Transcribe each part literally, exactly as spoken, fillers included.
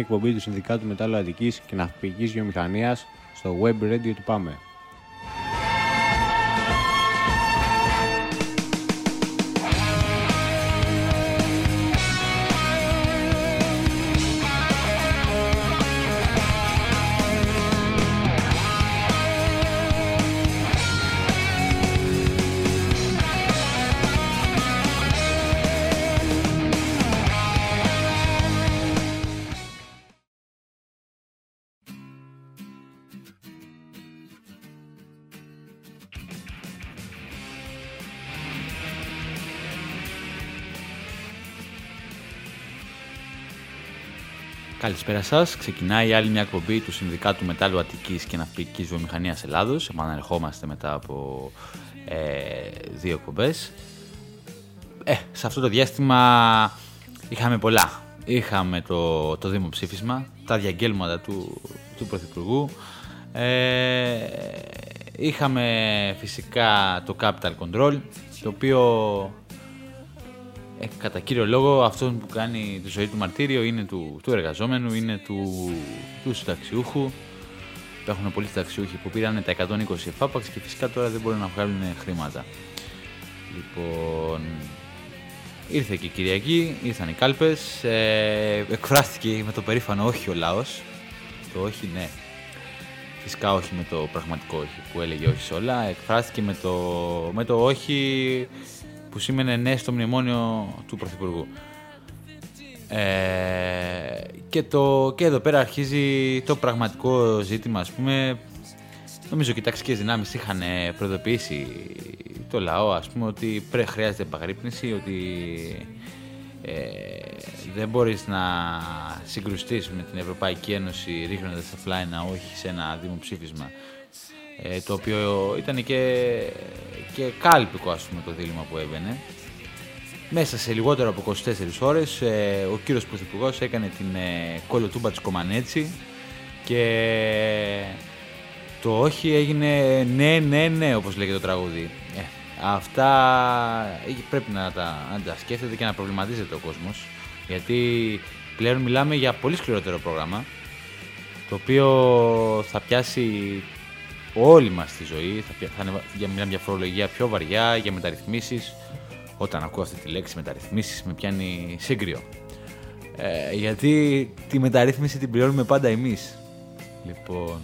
εκπομπή του Συνδικάτου Μετάλλου Αττικής και Ναυπηγικής Βιομηχανίας στο web radio του ΠΑΜΕ. Καλησπέρα σας. Ξεκινάει άλλη μια εκπομπή του Συνδικάτου Μετάλλου Αττικής και Ναυπηγικής Βιομηχανίας Ελλάδος. Επαναρχόμαστε μετά από ε, δύο εκπομπές. Ε, σε αυτό το διάστημα είχαμε πολλά. Είχαμε το, το δημοψήφισμα, τα διαγγέλματα του, του Πρωθυπουργού. Ε, είχαμε φυσικά το Capital Control, το οποίο... Ε, κατά κύριο λόγο αυτόν που κάνει τη ζωή του μαρτύριο είναι του, του εργαζόμενου, είναι του, του συνταξιούχου. Υπάρχουν πολλοί συνταξιούχοι που πήραν τα εκατόν είκοσι εφάπαξ και φυσικά τώρα δεν μπορούν να βγάλουν χρήματα. Λοιπόν, ήρθε και η Κυριακή, ήρθαν οι κάλπες, ε, εκφράστηκε με το περήφανο όχι ο λαός. Το όχι ναι, φυσικά όχι με το πραγματικό όχι που έλεγε όχι σε όλα, εκφράστηκε με το, με το όχι που σήμαινε ναι στο μνημόνιο του Πρωθυπουργού. Ε, και, το, και εδώ πέρα αρχίζει το πραγματικό ζήτημα, ας πούμε. Νομίζω και οι ταξικές δυνάμεις είχαν προειδοποιήσει το λαό, ας πούμε, ότι πρέπει, χρειάζεται επαγρύπνηση, ότι ε, δεν μπορείς να συγκρουστείς με την Ευρωπαϊκή Ένωση ρίχνοντας απλά ένα όχι σε ένα δημοψήφισμα. Ε, το οποίο ήταν και, και κάλπικο, ας πούμε, το δίλημμα που έβαινε. Μέσα σε λιγότερο από είκοσι τέσσερις ώρες ε, ο κύριος Πρωθυπουργός έκανε την ε, κολοτούμπα της Κομανέτσι και το όχι έγινε ναι, ναι, ναι, όπως λέγεται το τραγούδι. Ε, αυτά πρέπει να τα, να τα σκέφτεται και να προβληματίζεται ο κόσμος, γιατί πλέον μιλάμε για πολύ σκληρότερο πρόγραμμα, το οποίο θα πιάσει όλη μας τη ζωή, θα, θα είναι για μια, μια φορολογία πιο βαριά, για μεταρρυθμίσεις. Όταν ακούω αυτή τη λέξη μεταρρυθμίσεις με πιάνει σύγκριο. Ε, γιατί τη μεταρρύθμιση την πληρώνουμε πάντα εμείς. Λοιπόν,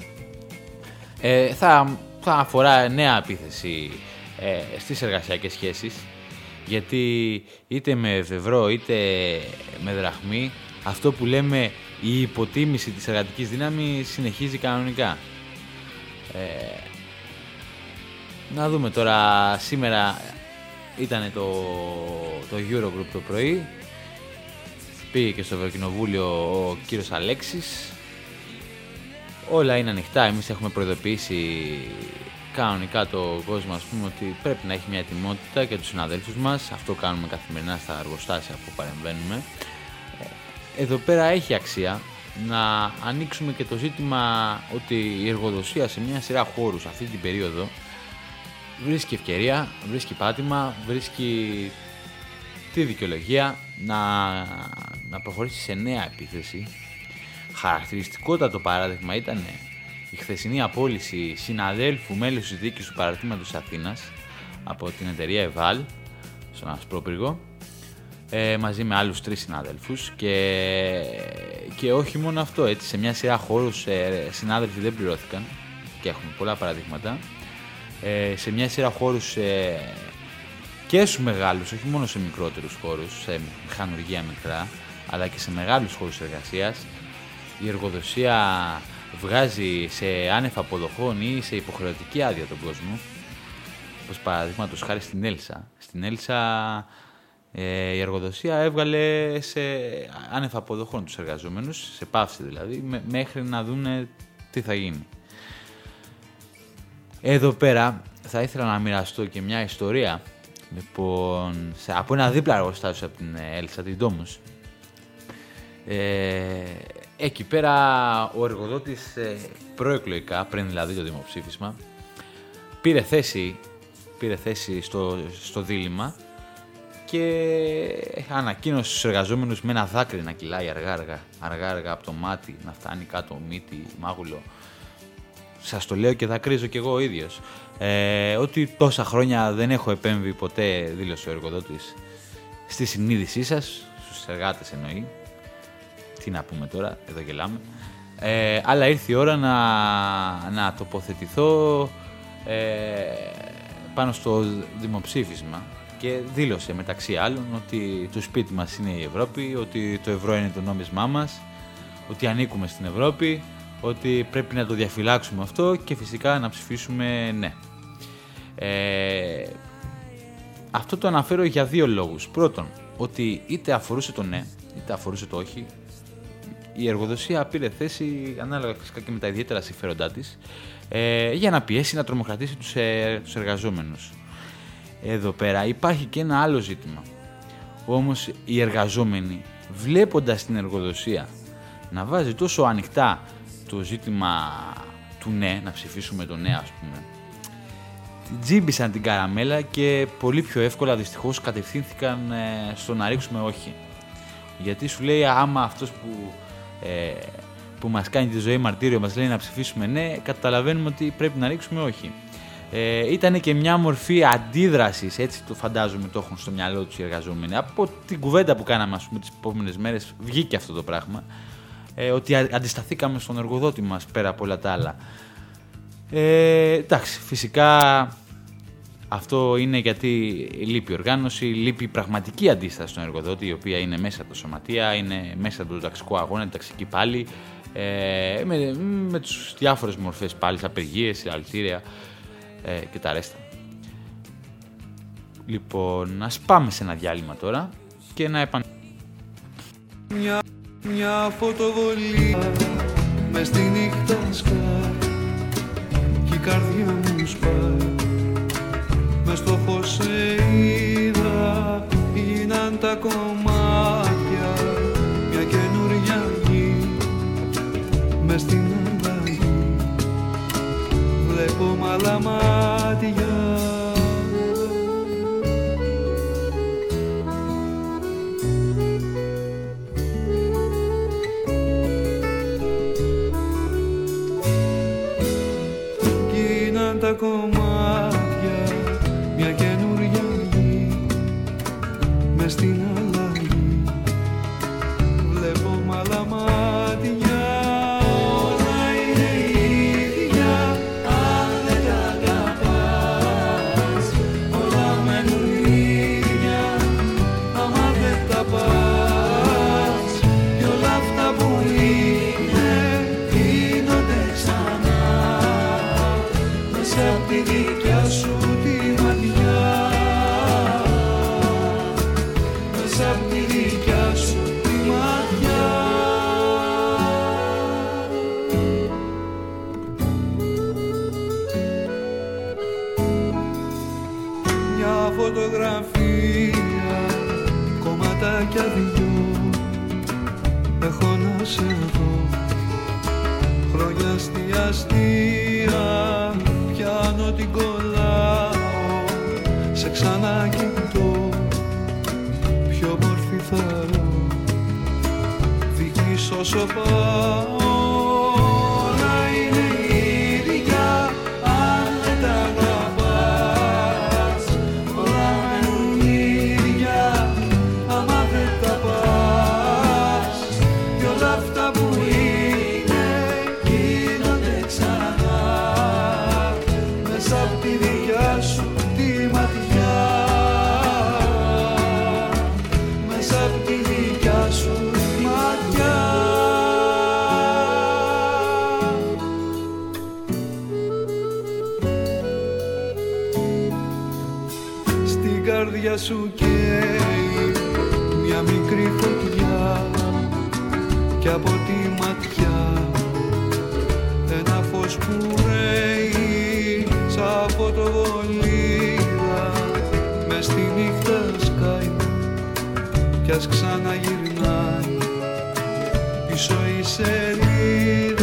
ε, θα, θα αφορά νέα επίθεση ε, στις εργασιακές σχέσεις, γιατί είτε με ευρώ είτε με δραχμή, αυτό που λέμε η υποτίμηση της εργατικής δύναμης συνεχίζει κανονικά. Ε, να δούμε τώρα, σήμερα ήταν το, το Eurogroup το πρωί, πήγε και στο Ευρωκοινοβούλιο ο κύριος Αλέξης, όλα είναι ανοιχτά, εμείς έχουμε προειδοποιήσει κανονικά το κόσμο, ας πούμε, ότι πρέπει να έχει μια ετοιμότητα και τους συναδέλφους μας, αυτό κάνουμε καθημερινά στα εργοστάσια που παρεμβαίνουμε. Εδώ πέρα έχει αξία να ανοίξουμε και το ζήτημα ότι η εργοδοσία σε μια σειρά χώρους αυτή την περίοδο βρίσκει ευκαιρία, βρίσκει πάτημα, βρίσκει τη δικαιολογία να, να προχωρήσει σε νέα επίθεση. Χαρακτηριστικότατο παράδειγμα ήταν η χθεσινή απόλυση συναδέλφου μέλους της διοίκησης του Παραρτήματος Αθήνας από την εταιρεία ΕΒΑΛ στον Ασπρόπυργο, Ε, μαζί με άλλους τρεις συνάδελφους και, και όχι μόνο αυτό, έτσι, σε μια σειρά χώρους ε, συνάδελφοι δεν πληρώθηκαν και έχουμε πολλά παραδείγματα. Ε, σε μια σειρά χώρους ε, και στους μεγάλους, όχι μόνο σε μικρότερους χώρους, σε μηχανουργία μικρά, αλλά και σε μεγάλους χώρους εργασίας, η εργοδοσία βγάζει σε άνευ αποδοχών ή σε υποχρεωτική άδεια τον κόσμο, όπως παραδείγματος χάρη στην Έλσα. Στην Έλσα Ε, η εργοδοσία έβγαλε σε άνευ αποδοχών τους εργαζόμενους, σε παύση δηλαδή, με, μέχρι να δούνε τι θα γίνει. Εδώ πέρα θα ήθελα να μοιραστώ και μια ιστορία, λοιπόν, σε, από ένα δίπλα εργοστάσιο από την Έλσα, την Ντόμους. Ε, εκεί πέρα ο εργοδότης ε, προεκλογικά, πριν δηλαδή το δημοψήφισμα, πήρε θέση, πήρε θέση στο, στο δίλημμα και ανακοίνωσε στους εργαζόμενους με ένα δάκρυ να κυλάει αργά-αργά, αργά-αργά από το μάτι, να φτάνει κάτω μύτη, μάγουλο. Σας το λέω και δακρύζω κι εγώ ο ίδιος. Ε, ότι τόσα χρόνια δεν έχω επέμβει ποτέ, δήλωσε ο εργοδότης, στη συνείδησή σας, στους εργάτες εννοεί. Τι να πούμε τώρα, εδώ γελάμε. Ε, αλλά ήρθε η ώρα να, να τοποθετηθώ ε, πάνω στο δημοψήφισμα και δήλωσε μεταξύ άλλων ότι το σπίτι μας είναι η Ευρώπη, ότι το ευρώ είναι το νόμισμά μας, ότι ανήκουμε στην Ευρώπη, ότι πρέπει να το διαφυλάξουμε αυτό και φυσικά να ψηφίσουμε ναι. Ε, αυτό το αναφέρω για δύο λόγους. Πρώτον, ότι είτε αφορούσε το ναι, είτε αφορούσε το όχι, η εργοδοσία πήρε θέση, ανάλογα φυσικά και με τα ιδιαίτερα συμφέροντά της, ε, για να πιέσει, να τρομοκρατήσει τους, ε, τους εργαζόμενους. Εδώ πέρα υπάρχει και ένα άλλο ζήτημα. Όμως οι εργαζόμενοι, βλέποντας την εργοδοσία να βάζει τόσο ανοιχτά το ζήτημα του ναι, να ψηφίσουμε το ναι ας πούμε, τζίμπησαν την καραμέλα και πολύ πιο εύκολα δυστυχώς κατευθύνθηκαν ε, στο να ρίξουμε όχι. Γιατί σου λέει άμα αυτός που, ε, που μας κάνει τη ζωή μαρτύριο μας λέει να ψηφίσουμε ναι, καταλαβαίνουμε ότι πρέπει να ρίξουμε όχι. Ε, ήταν και μια μορφή αντίδρασης, έτσι το φαντάζομαι, το έχουν στο μυαλό τους οι εργαζόμενοι. Από την κουβέντα που κάναμε ας πούμε τις επόμενες μέρες βγήκε αυτό το πράγμα, ε, ότι αντισταθήκαμε στον εργοδότη μας πέρα από όλα τα άλλα. Ε, εντάξει, φυσικά αυτό είναι γιατί λείπει η οργάνωση, λείπει η πραγματική αντίσταση στον εργοδότη, η οποία είναι μέσα από το σωματεία, είναι μέσα από το ταξικό αγώνα, την ταξική πάλι, ε, με, με τις διάφορες μορφές πάλι, απεργίες, συλλαλητήρια ε, και τα ρέστα. Λοιπόν, ας πάμε σε ένα διάλειμμα τώρα και να επανέλθουμε. Μια, μια φωτοβολία μες στη νύχτα σκάει κι η καρδιά μου σπάει. Μες στο φως σε είδα, γίναν τα κομμάτια μια καινούρια γη. Μες στην αλλαγή βλέπω μ' άλλα μάτια. Γίναν τα κομμάτια μια καινούρια γη. Μες στην αλλαγή βλέπω μ' άλλα μάτια. Όλα είναι ίδια αν δεν τα αγαπάς. Όλα μένουν ίδια άμα δεν τα πας. Κι όλα αυτά που είναι γίνονται ξανά μέσα απ' τη δικιά σου τη ματιά. Μέσα απ' τη δικιά σου τη ματιά. Μια φωτογραφία, κομματάκια δυο, έχω να σε δω. Χρόνια αστεία, πιάνω την κολλάω, σε ξανακοιτώ, πιο μορφή θαρώ, δείχνεις όσο πάω. Όλα είναι ίδια αν δεν τα αγαπάς. Όλα μένουν ίδια άμα δεν τα πας. Κι όλα αυτά που είναι γίνονται ξανά μέσα απ' τη δικιά σου τη ματιά. Μέσα απ' τη δικιά σου τη ματιά. Στην καρδιά σου καίει μια μικρή φωτιά κι από τη ματιά ένα φως που ρέει σαν φωτοβολίδα. Μες στη νύχτα σκάει κι ας ξαναγυρνάει πίσω η σελίδα.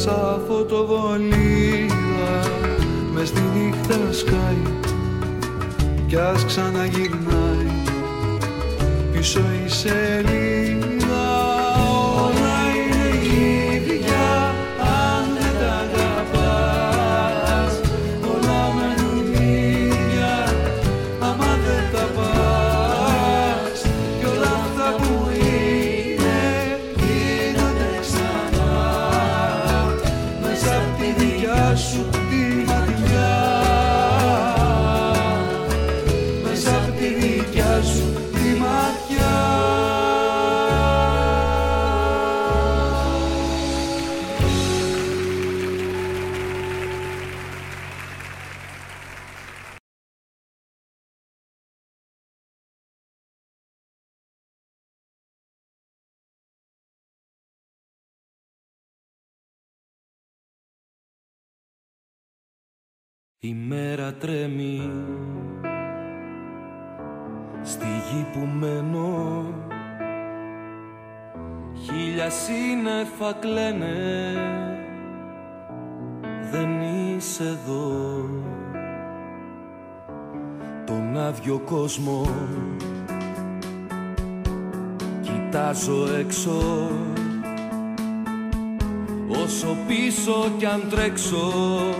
σαν φωτοβολίδα μες στη νύχτα σκάει κι ας ξαναγυρνάει πίσω η σελίδα. Όλα είναι ίδια αν δεν τα αγαπάς, όλα μένουν ίδια άμα δεν τα πας κι όλα αυτά που είναι γίνονται ξανά μέσα απ' τη δικιά σου τη ματιά, μέσα απ' τη δικιά σου τη ματιά. Η μέρα τρέμει στη γη που μένω, χίλια σύννεφα κλαίνε, δεν είσαι εδώ. Τον άδειο κόσμο κοιτάζω έξω, όσο πίσω κι αν τρέξω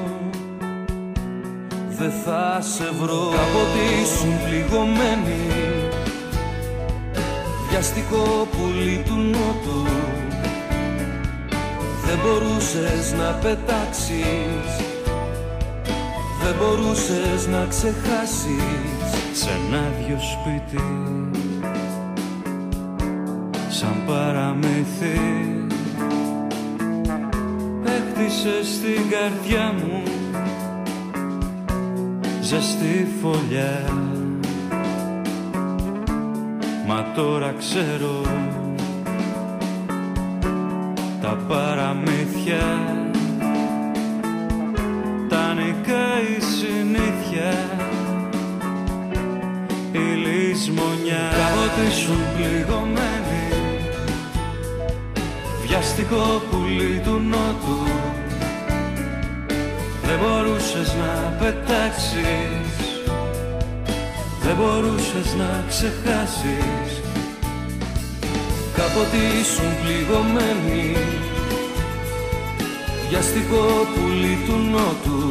δεν θα σε βρω. Κάποτε ήσουν πληγωμένη, βιαστικό πουλί του νότου, δεν μπορούσες να πετάξεις, δεν μπορούσες να ξεχάσεις. Σ' ένα άδειο σπίτι σαν παραμύθι έχτισες την καρδιά μου ζεστή φωλιά. Μα τώρα ξέρω τα παραμύθια τα νικάει η συνήθεια, η λησμονιά. Κάποτε ήσουν πληγωμένη, βιαστικό πουλί του νότου, δεν μπορούσες να πετάξεις, δεν μπορούσες να ξεχάσεις. Κάποτε ήσουν πληγωμένη, βιαστικό πουλί του νότου,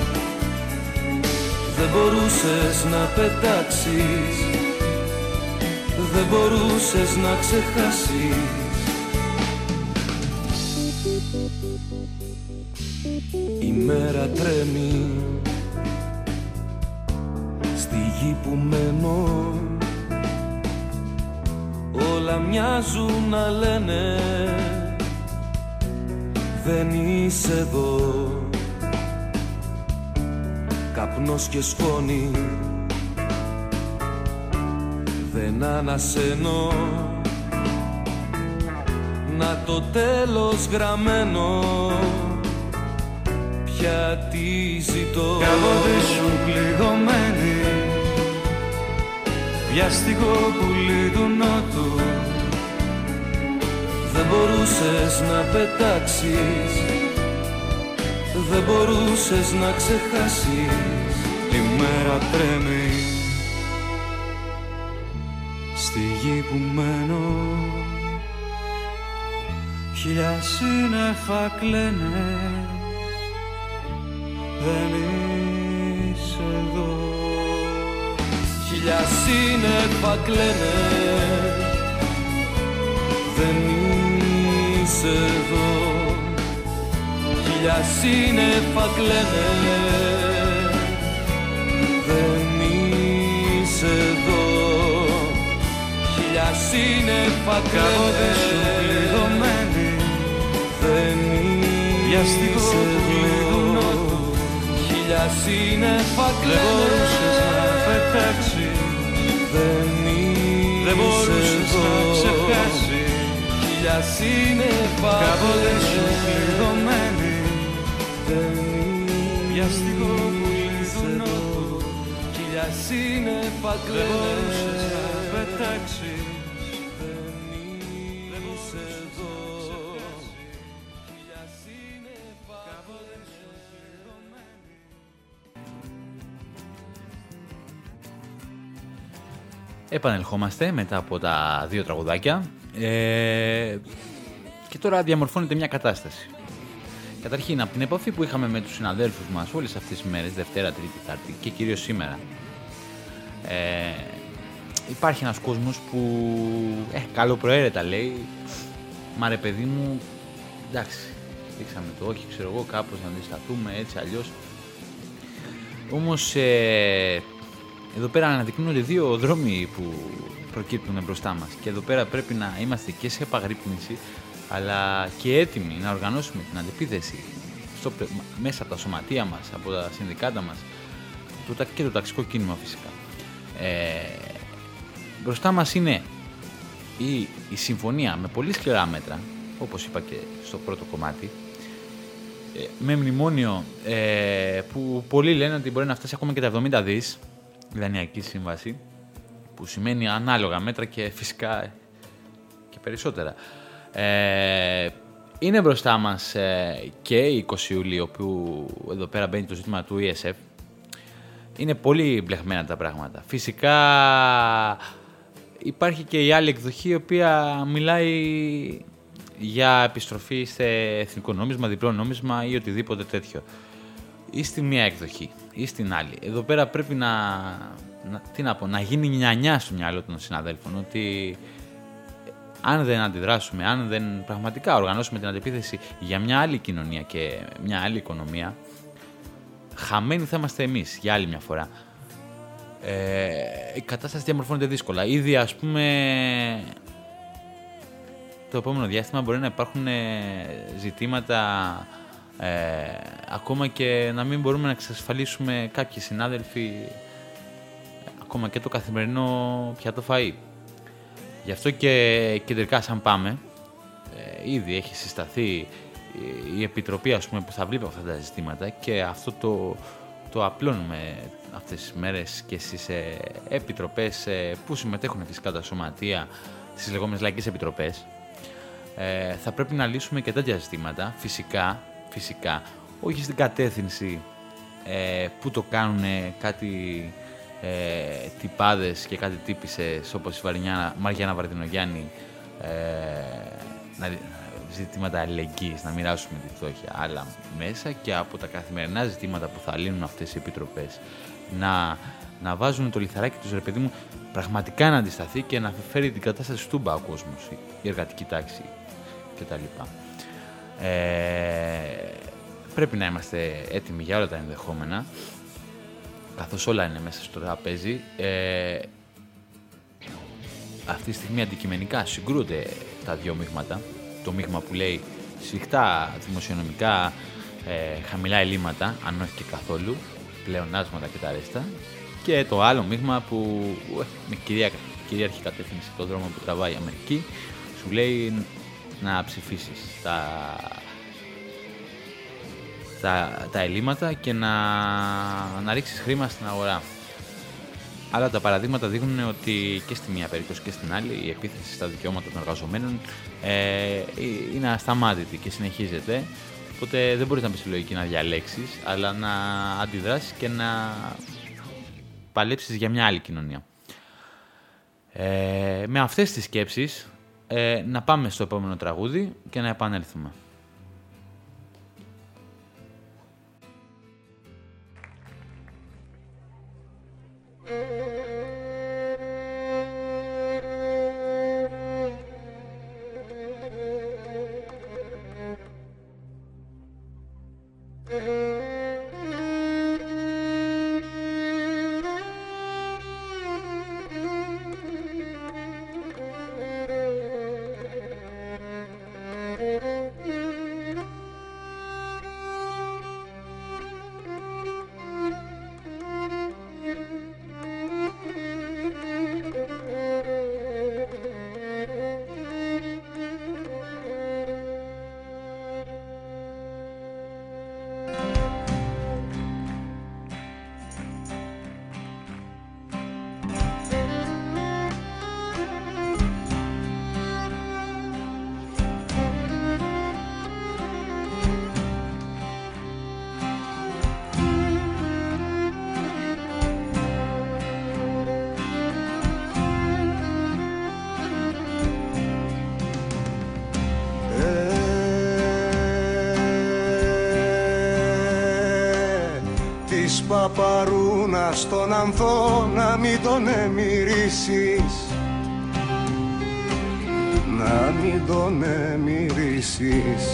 δεν μπορούσες να πετάξεις, δεν μπορούσες να ξεχάσεις. Η μέρα τρέμει στη γη που μένω, όλα μοιάζουν να λένε δεν είσαι εδώ. Καπνός και σκόνη δεν ανασένω, να το τέλος γραμμένο πια τι ζητώ. Κάποτε ήσουν πληγωμένη, βιαστικό πουλί του νότου, δεν μπορούσες να πετάξεις, δεν μπορούσες να ξεχάσεις. η μέρα τρέμει στη γη που μένω, χίλια σύννεφα κλαίνε, δεν είσαι εδώ. Χίλια σύννεφα κλαίνε, δεν είσαι εδώ. Χίλια σύννεφα κλαίνε, δεν είσαι εδώ. Χίλια σύννεφα κλαίνε, πληγωμένη, δεν είσαι εδώ. Χίλια σύννεφα κλαίνε, δεν μπορούσες να πετάξεις, δεν δεν μπορούσες είσαι να εδώ. ξεχάσεις. Χίλια σύννεφα Κάποτε κλαίνε, ήσουν πληγωμένη, δεν βιαστικό πουλί είσαι του εδώ. νότου, Χίλια σύννεφα δεν κλαίνε, μπορούσες να πετάξεις, δεν είσαι εδώ. Χίλια σύννεφα Επανελχόμαστε μετά από τα δύο τραγουδάκια ε, και τώρα διαμορφώνεται μια κατάσταση. Καταρχήν, από την επαφή που είχαμε με τους συναδέλφους μας όλες αυτές τις μέρες, Δευτέρα, Τρίτη, Τετάρτη και κυρίως σήμερα, ε, υπάρχει ένας κόσμος που ε, καλοπροαίρετα λέει, μα ρε παιδί μου, εντάξει, δείξαμε το όχι, ξέρω εγώ, κάπως να αντισταθούμε έτσι αλλιώς. Όμως ε, εδώ πέρα αναδεικνύονται δύο δρόμοι που προκύπτουν μπροστά μας και εδώ πέρα πρέπει να είμαστε και σε επαγρύπνηση αλλά και έτοιμοι να οργανώσουμε την αντεπίθεση στο, μέσα από τα σωματεία μας, από τα συνδικάτα μας το, και το ταξικό κίνημα φυσικά. Ε, μπροστά μας είναι η, η συμφωνία με πολύ σκληρά μέτρα, όπως είπα και στο πρώτο κομμάτι, ε, με μνημόνιο ε, που πολλοί λένε ότι μπορεί να φτάσει ακόμα και τα εβδομήντα δις, η δανειακή σύμβαση, που σημαίνει ανάλογα μέτρα και φυσικά και περισσότερα. Ε, είναι μπροστά μας ε, και η είκοσι Ιουλίου, που εδώ πέρα μπαίνει το ζήτημα του ι ες εφ. Είναι πολύ μπλεχμένα τα πράγματα. Φυσικά υπάρχει και η άλλη εκδοχή, η οποία μιλάει για επιστροφή σε εθνικό νόμισμα, διπλό νόμισμα ή οτιδήποτε τέτοιο. Ή στη μία εκδοχή ή στην άλλη. Εδώ πέρα πρέπει να, να, τι να, πω, να γίνει νιανιά στο μυαλό των συναδέλφων ότι αν δεν αντιδράσουμε, αν δεν πραγματικά οργανώσουμε την αντεπίθεση για μια άλλη κοινωνία και μια άλλη οικονομία, χαμένοι θα είμαστε εμείς για άλλη μια φορά. Ε, η κατάσταση διαμορφώνεται δύσκολα. Ήδη, ας πούμε, το επόμενο διάστημα μπορεί να υπάρχουν ζητήματα ε, ακόμα και να μην μπορούμε να εξασφαλίσουμε κάποιοι συνάδελφοι ακόμα και το καθημερινό πιάτο φαΐ. Γι' αυτό και κεντρικά σαν πάμε, ε, ήδη έχει συσταθεί η επιτροπή, ας πούμε, που θα βλέπει αυτά τα ζητήματα και αυτό το, το απλώνουμε αυτές τις μέρες και στις ε, επιτροπές ε, που συμμετέχουν φυσικά τα σωματεία, στις λεγόμενες λαϊκές επιτροπές. Ε, θα πρέπει να λύσουμε και τέτοια ζητήματα, φυσικά, φυσικά, όχι στην κατεύθυνση ε, που το κάνουν κάτι ε, τυπάδες και κάτι τύπισσες όπως η Μαριάννα Βαρδινογιάννη, ε, να, ζητήματα αλληλεγγύης, να μοιράσουμε τη φτώχεια, αλλά μέσα και από τα καθημερινά ζητήματα που θα λύνουν αυτές οι επιτροπές να, να βάζουν το λιθαράκι τους, ρε παιδί μου, πραγματικά να αντισταθεί και να φέρει την κατάσταση στούμπα ο κόσμος, η εργατική τάξη κτλ. Ε, πρέπει να είμαστε έτοιμοι για όλα τα ενδεχόμενα, καθώς όλα είναι μέσα στο τραπέζι. Ε, αυτή τη στιγμή αντικειμενικά συγκρούνται τα δύο μείγματα. Το μείγμα που λέει σφιχτά δημοσιονομικά, ε, χαμηλά ελλείμματα, αν όχι και καθόλου, πλεονάσματα και τα ρέστα, και το άλλο μείγμα που ε, με κυρία, κυρίαρχη κατεύθυνση το δρόμο που τραβάει η Αμερική σου λέει να ψηφίσεις τα, τα, τα ελλείμματα και να, να ρίξεις χρήμα στην αγορά. Αλλά τα παραδείγματα δείχνουν ότι και στη μία περίπτωση και στην άλλη η επίθεση στα δικαιώματα των εργαζομένων ε, είναι ασταμάτητη και συνεχίζεται. Οπότε δεν μπορείς να πεις τη λογική να διαλέξεις, αλλά να αντιδράσεις και να παλέψεις για μια άλλη κοινωνία. Ε, με αυτές τις σκέψεις ε, να πάμε στο επόμενο τραγούδι και να επανέλθουμε. Mm-hmm. παπαρούνα στον ανθό να μην τον εμμυρίσεις, να μην τον εμμυρίσεις.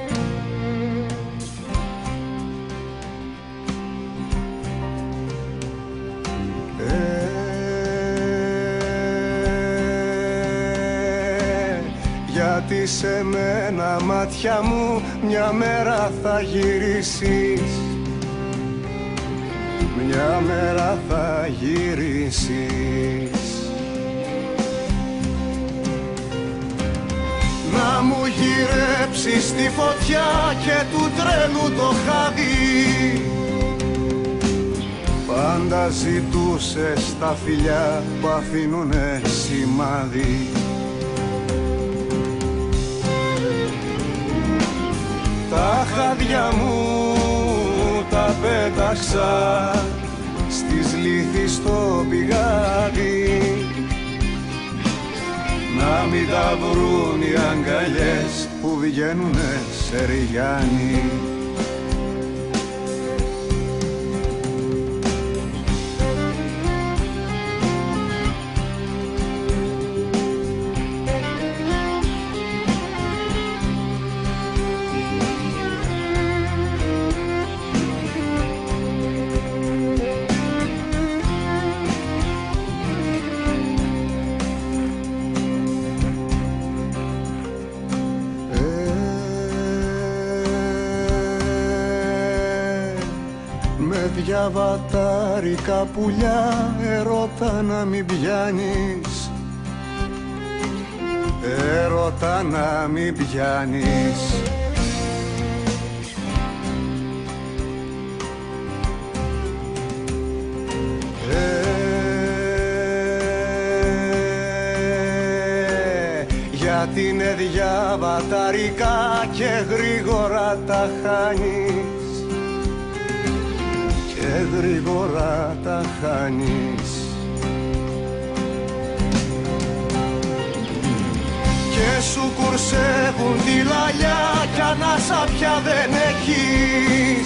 Γιατί σε μένα μάτια μου μια μέρα θα γυρίσεις, μια μέρα θα γυρίσεις. Να μου γυρέψεις τη φωτιά και του τρένου το χάδι, πάντα ζητούσες τα φιλιά που αφήνουνε σημάδι. Τα χάδια μου τα πέταξα στις λύθη στο πηγάδι, να μην τα βρουν οι αγκαλιές που βγαίνουνε σε ριγιάνι. Διαβατάρικα πουλιά ερώτα να μην πιάνεις, ερώτα να μην πιάνεις. Ε, γιατί είναι διαβατάρικα και γρήγορα τα χάνεις, και γρήγορα τα χάνεις. Και σου κουρσεύουν τη λαλιά κι ανάσα πια δεν έχεις,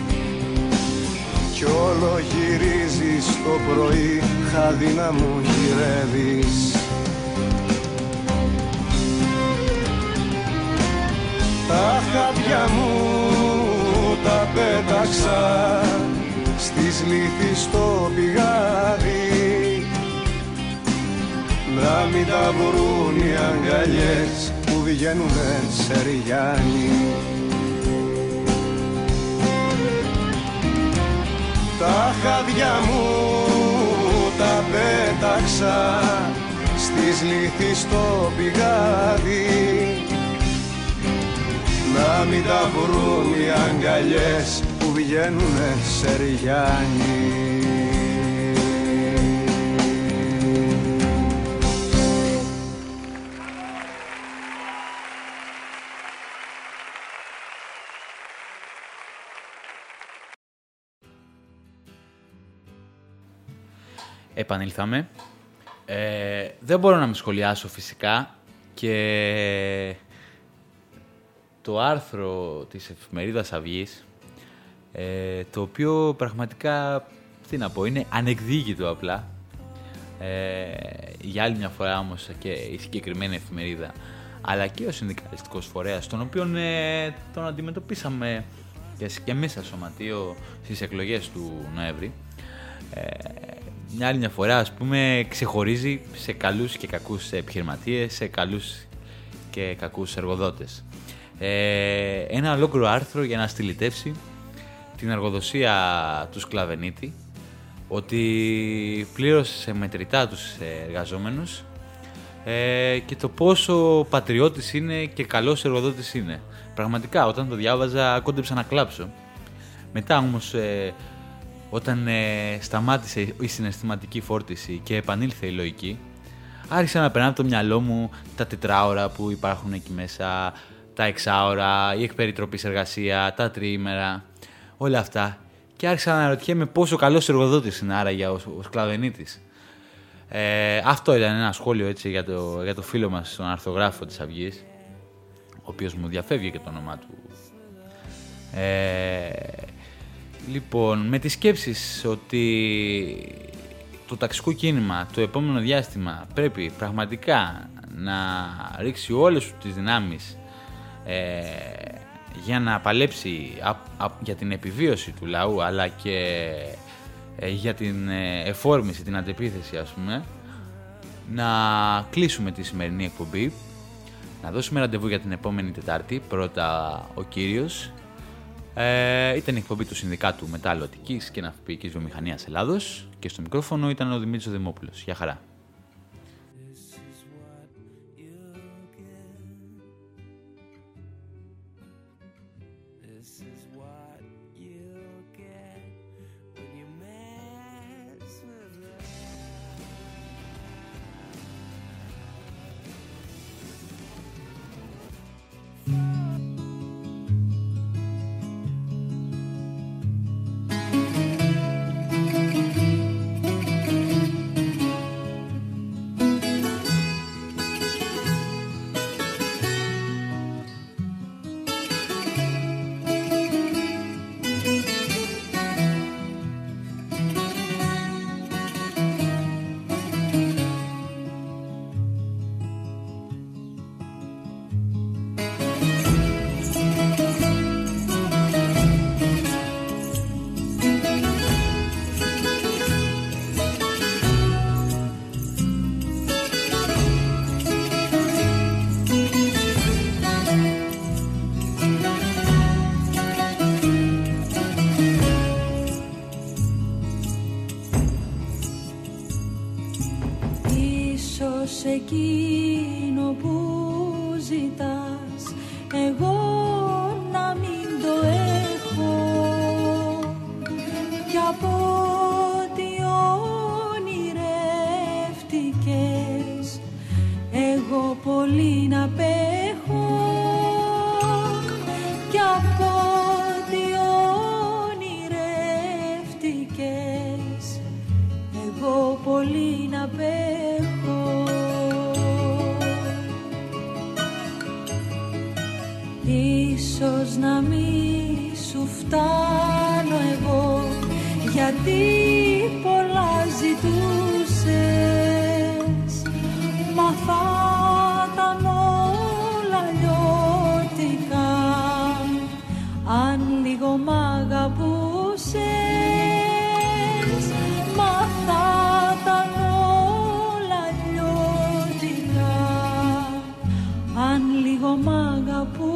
κι όλο γυρίζεις το πρωί χάδι να μου γυρεύεις. Τα χάδια μου τα πέταξα στις λύθη στο πηγάδι, να μην τα βρουν οι αγκαλιές που βγαίνουνε σε ριγιάνι. Τα χάδια μου τα πέταξα στις λύθη στο πηγάδι, να μην τα βρουν οι αγκαλιές που βγαίνουνε σε ριγιάνι. Επανήλθαμε. Ε, δεν μπορώ να μην σχολιάσω φυσικά και το άρθρο της εφημερίδας Αυγής, ε, το οποίο πραγματικά, τι να πω, είναι ανεκδίκητο απλά. Ε, για άλλη μια φορά όμως και η συγκεκριμένη εφημερίδα, αλλά και ο συνδικαλιστικός φορέας, τον οποίον ε, τον αντιμετωπίσαμε και, και εμείς σαν σωματείο στις εκλογές του Νοέμβρη, ε, μια άλλη μια φορά, ας πούμε, ξεχωρίζει σε καλούς και κακούς επιχειρηματίες, σε καλούς και κακούς εργοδότες. Ε, ένα ολόκληρο άρθρο για να στυλιτεύσει την εργοδοσία του Σκλαβενίτη, ότι πλήρωσε σε μετρητά τους εργαζόμενους, ε, και το πόσο πατριώτης είναι και καλός εργοδότης είναι. Πραγματικά, όταν το διάβαζα, κόντεψα να κλάψω. Μετά όμως, ε, όταν ε, σταμάτησε η συναισθηματική φόρτιση και επανήλθε η λογική, άρχισα να περνάω από το μυαλό μου τα τετράωρα που υπάρχουν εκεί μέσα, τα εξάωρα, η εκπεριτροπής εργασία, τα τριήμερα, όλα αυτά. Και άρχισα να αναρωτιέμαι πόσο καλός εργοδότης είναι άραγε ο, ο Σκλαβενίτης. Ε, αυτό ήταν ένα σχόλιο έτσι, για, το, για το φίλο μας, τον αρθογράφο της Αυγής, ο οποίος μου διαφεύγει και το όνομά του. Ε, Λοιπόν, με τις σκέψεις ότι το ταξικό κίνημα το επόμενο διάστημα πρέπει πραγματικά να ρίξει όλες τις δυνάμεις ε, για να παλέψει α, α, για την επιβίωση του λαού, αλλά και ε, για την ε, εφόρμηση, την αντεπίθεση, ας πούμε, να κλείσουμε τη σημερινή εκπομπή, να δώσουμε ραντεβού για την επόμενη Τετάρτη. Πρώτα ο κύριος. Ε, ήταν η εκπομπή του Συνδικάτου Μετάλλου Αττικής και Ναυπηγικής Βιομηχανίας Ελλάδος και στο μικρόφωνο ήταν ο Δημήτρης Δημόπουλος. Γεια χαρά. Εκείνο που ζητάς εγώ να μην το έχω, κι από ό,τι ονειρεύτηκες εγώ πολύ να απέχω, κι από ό,τι ονειρεύτηκες εγώ πολύ να απέχω. Ίσως να μη σου φτάνω εγώ, γιατί πολλά ζητούσες, μα θα ήταν όλα λιώτικα αν λίγο μ' αγαπούσες, μα θα ήταν όλα λιώτικα αν λίγο μ' αγαπούσες.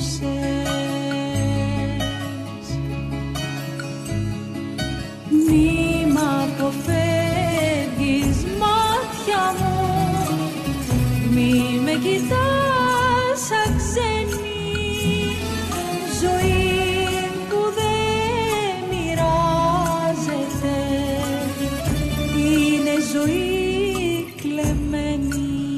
Μη μ' αποφεύγεις μάτια μου, μη με κοιτάς σαν ξένη, ζωή που δεν μοιράζεται είναι ζωή κλεμμένη.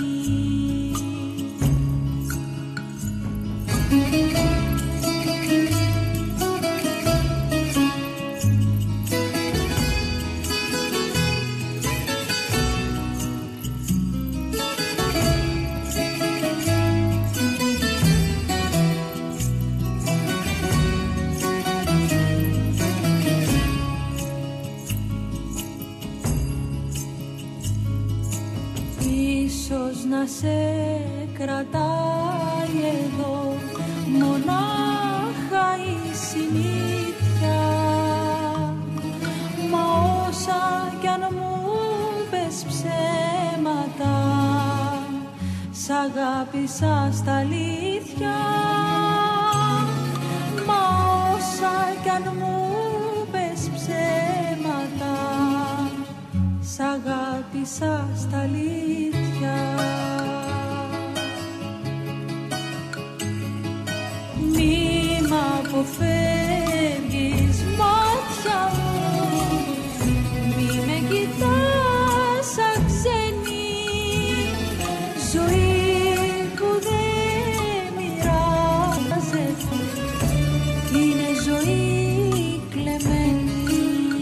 Ίσως να σε κρατάει εδώ μονάχα η συνήθεια, μα όσα κι αν μου πες ψέματα, σ' αγάπησα στα αλήθεια, μα όσα κι αν μου πες ψέματα, σ' αγάπησα στα αλήθεια. Μη μ' αποφεύγεις μάτια μου, μη με κοιτάς σαν ξένη, ζωή που δεν μοιράζεται είναι ζωή κλεμμένη.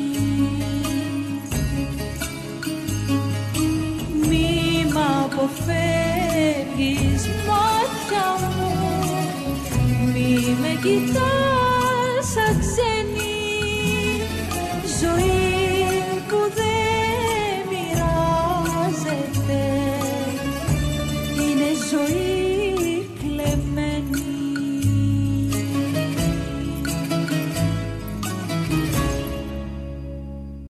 Μη μ' αποφεύγεις μάτια μου, μη με κοιτάς σαν ξένη, ζωή που δεν μοιράζεται, είναι ζωή